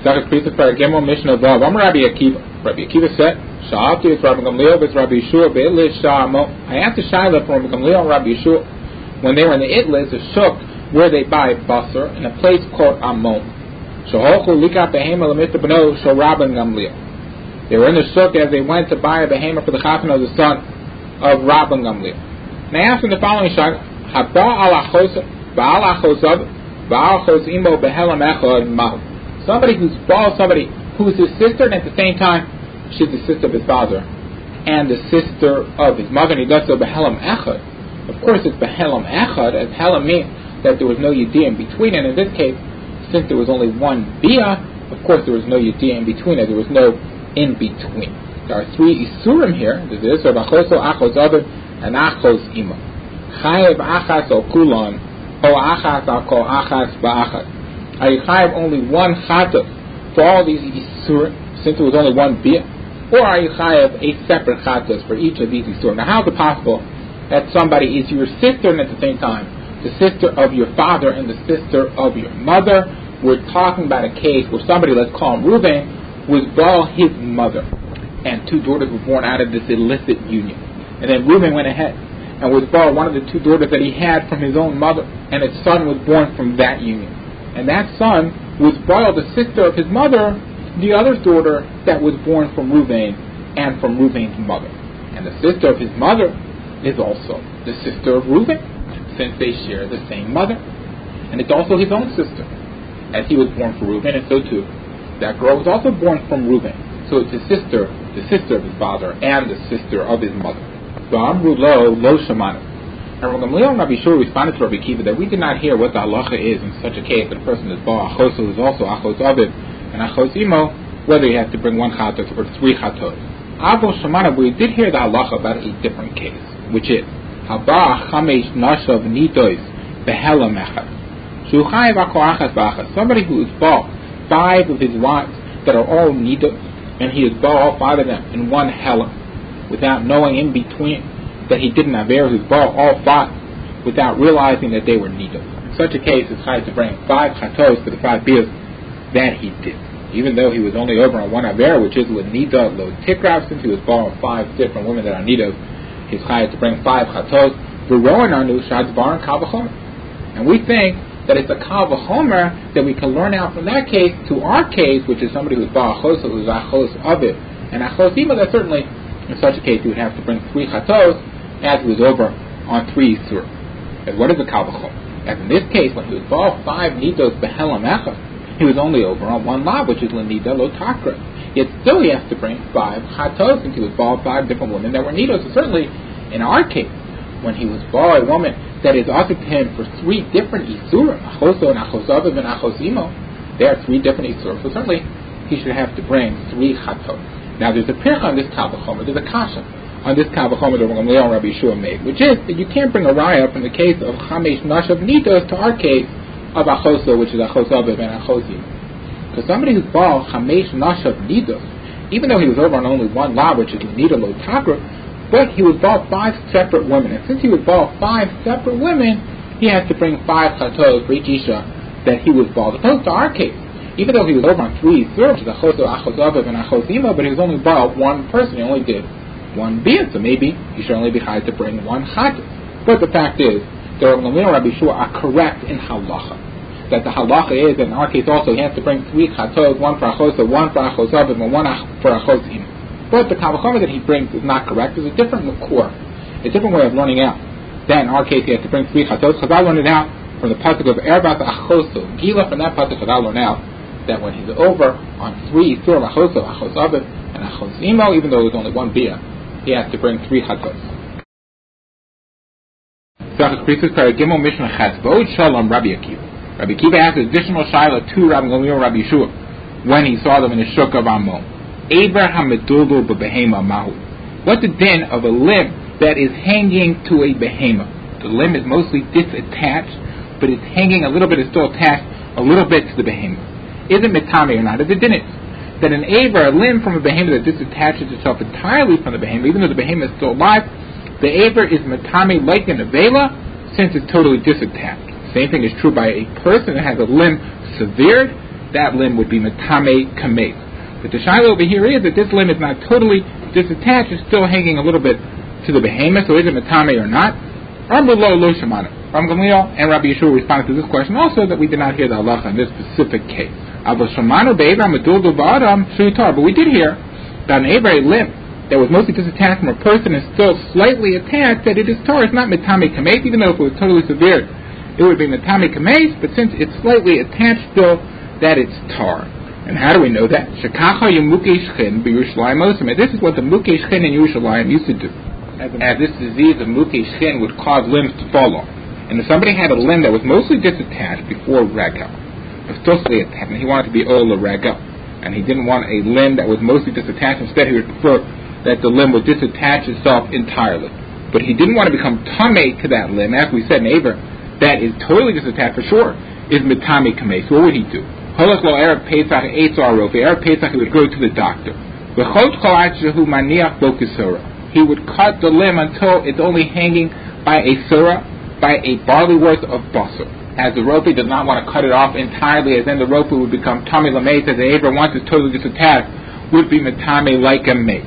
Second Priestess Paragimel Mishnah Vav. I'm Rabbi Akiva. Rabbi Akiva said, Sha'abti it's Rabbi Gamliel, it's Rabbi Yeshua, Be'itlis Sha'amo. I asked the Shaila from Rabbi Gamliel and Rabbi Yeshua when they were in the Itlis, the Shuk, where they buy basar, in a place called Amon. Shahochu Likat Behema Lamita Beno Shal Rabbi Gamliel. They were in the Shuk as they went to buy a behema for the Chatan of the son of Rabbi Gamliel. And I asked them the following Shaila, Haba al Achos, Ba'al Achosab, Ba'al Achos Imo Behelam Echad Mahu. Somebody who's bald, somebody who's his sister, and at the same time, she's the sister of his father, and the sister of his mother, and he does so Behelam Echad. Of course, it's Behelam Echad, as Helam means that there was no Yediyah in between, and in this case, since there was only one Bia, of course there was no Yediyah in between, there was no in between. There are three Isurim here. There's the Isur of Achoso, Achos Aviv, and Achos Imo. Chayev Achas o Kulon, o Achas al Kol Achas Ba'achas. Are you chayav only one chatav for all these isurim, since it was only one bia, or are you chayav a separate chatav for each of these isurim? Now, how is it possible that somebody is your sister and at the same time the sister of your father and the sister of your mother? We're talking about a case where somebody, let's call him Reuven, was bal his mother, and two daughters were born out of this illicit union, and then Reuven went ahead and was bal one of the two daughters that he had from his own mother, and his son was born from that union. And that son was brought the sister of his mother, the other daughter that was born from Reuven and from Reuven's mother. And the sister of his mother is also the sister of Reuven, since they share the same mother. And it's also his own sister, as he was born from Reuven, and so too that girl was also born from Reuven. So it's his sister, the sister of his father, and the sister of his mother. V'amru lo shamanu. And Rabbi Gamliel and Rabbi Yeshua responded to Rabbi Akiva that we did not hear what the halacha is in such a case that a person is Baal Achos, who is also Achos Aviv, and Achos Imo, whether he has to bring one chatos or three chatos. Avo Shemana, we did hear the halacha about a different case, which is Haba Chamesh Nashav Nidois Behelam Echad. Shu Chayev Akol Achas Ba'achas. Somebody who is Baal five of his wives that are all Nidos, and he is Baal all five of them in one Helam, without knowing in between that he didn't aver his ball all five without realizing that they were nidos. In such a case, it's hard to bring five chatos for the five bias that he did, even though he was only over on one aver, which is with nida lo tikrav, since he was born with five different women that are nidos. He's hired to bring five chatos. And we think that it's a kal v'chomer that we can learn out from that case to our case, which is somebody who's Baal Achos, who's Achos Aviv, and Achos Imo. That certainly, in such a case, he would have to bring three chatos, as he was over on three Yisur. And what is a kal v'chomer? As in this case, when he was Baal five nidos behelam echad, he was only over on one lav, which is l'nida lo takra. Yet still he has to bring five chatos, since he was Baal five different women that were nidos. So certainly, in our case, when he was Baal a woman that is offered to him for three different Yisurim, Achoso and Achos Aviv and Achos Imo, there are three different Yisurim. So certainly, he should have to bring three chatos. Now there's a pircha on this kal v'chomer, there's a kasha on this kal v'chomer that Rabbi Gamliel and Rabbi Yeshua made, which is that you can't bring a raya from the case of Chamesh Nashav Nidos to our case of Achoso, which is Achos Aviv and Achos Imo. Because somebody who's Baal Chamesh Nashav Nidos, even though he was over on only one lav, which is Nida Lo Takra, but he was Baal five separate women, and since he was Baal five separate women, he had to bring five chatos for each isha that he was Baal. As opposed to our case, even though he was over on three Yisurim, which is Achos Aviv and Achos Imo, but he was only Baal one person, he only did one bia, so maybe you should only be hired to bring one chatos. But the fact is, the Rabbi Gamliel and Rabbi Yeshua are correct in halacha. That the halacha is, in our case also, he has to bring three chatos, one for Achosa, one for Achos Aviv, and one for Achos Imo. But the kal v'chomer that he brings is not correct. There's a different makor, a different way of learning out. That in our case he has to bring three chatos. Chazal learned it out from the pasuk of Erbat Achoso. Gila, from that pasuk Chazal learned out that when he's over on three Yisurim, Achoso, Achos Aviv, and Achos Imo, even though it was only one bia, he has to bring three chatos. Rabbi Akiva asked additional shaila to Rabbi Gamliel and Rabbi Yeshua when he saw them in the shuk of Amon. What's the din of a limb that is hanging to a behema? The limb is mostly disattached, but it's hanging a little bit, is still attached a little bit to the behema. Is it mitame or not? If the din is that an aver, a limb from a behemoth that disattaches itself entirely from the behemoth, even though the behemoth is still alive, the aver is matame like an avela, since it's totally disattached. Same thing is true by a person that has a limb severed, that limb would be metame kameis. But the shaila over here is that this limb is not totally disattached; it's still hanging a little bit to the behemoth. So is it metame or not? Ram Gamliel and Rabbi Yeshua responded to this question also that we did not hear the halacha in this specific case. But we did hear that an Eber limb that was mostly disattached from a person is still slightly attached, that it is Torah. It's not metame kameis, even though if it was totally severed, it would be metame kameis, but since it's slightly attached still, that it's tar. And how do we know that? This is what the mukei shchin in Yerushalayim used to do. As this disease of mukei shchin would cause limbs to fall off. And if somebody had a limb that was mostly disattached before regel, but still slightly attached, and he wanted to be ola regel, and he didn't want a limb that was mostly disattached, instead he would prefer that the limb would disattach itself entirely. But he didn't want to become tamei to that limb. As we said, neighbor, that is totally disattached for sure, is metame kameis. So what would he do? Holach lo Erev Pesach Eitzar Rofe. Erev Pesach he would go to the doctor. He would cut the limb until it's only hanging by a surah, by a barley worth of basar. As the rope does not want to cut it off entirely, as then the rope would become tamei lameis, as the Eber once is totally disattached, would be metame like a meis.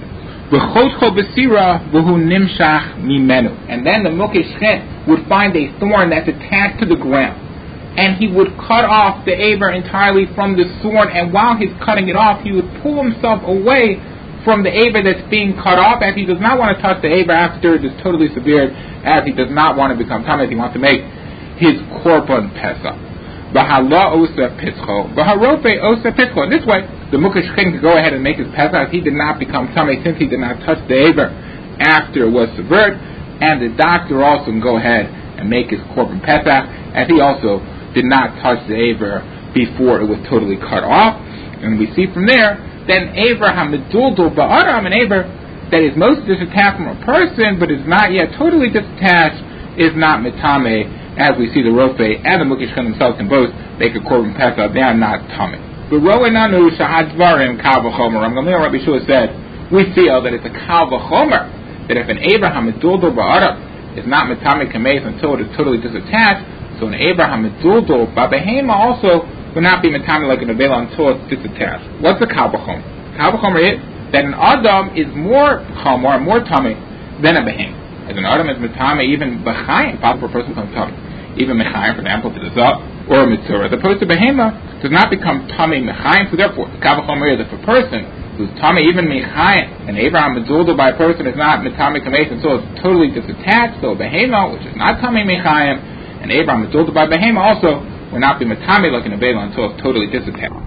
And then the mukei shchin would find a thorn that's attached to the ground, and he would cut off the Eber entirely from the thorn, and while he's cutting it off, he would pull himself away from the Eber that's being cut off, as he does not want to touch the Eber after it is totally severed, as he does not want to become tamei, he wants to make his korban pesach. B'hala osa pischo, b'harofe osa pischo. In this way, the mukei shchin could go ahead and make his pesach. He did not become tamei since he did not touch the Eber after it was severed, and the doctor also can go ahead and make his korban pesach, as he also did not touch the Eber before it was totally cut off. And we see from there, then Eber hameduldo ba'aram, an Eber that is most disattached from a person, but is not yet totally disattached, is not metame. As we see the Rofe and the mukei shchin themselves can both make a korban pesach, they are not tamei. But Roenanu shahadvarim kal v'chomer. Rabbi Yeshua said, we feel that it's a kal v'chomer, that if an Eber hameduldo ba'aram is not metame kameis until it is totally disattached, so an Eber hameduldo ba'behema also will not be metame like an avela until it's disattached. What's the kal v'chomer? Kal v'chomer is that an adam is more chomer, more tamei than a behema. As an adam is metame, even b'chaim, possible for a person becomes tamei. Even mechayim, for example, to the zah or a mitzvah, as opposed to behema, does not become tamei mechayim. So therefore, the kal v'chomer is if a person who's tamei even mechayim, and Abraham medulda by a person is not metame kameis until it's totally disattached. So behema, which is not tamei mechayim, and Abraham medulda by behema also will not be metame like an avela until it's totally disattached.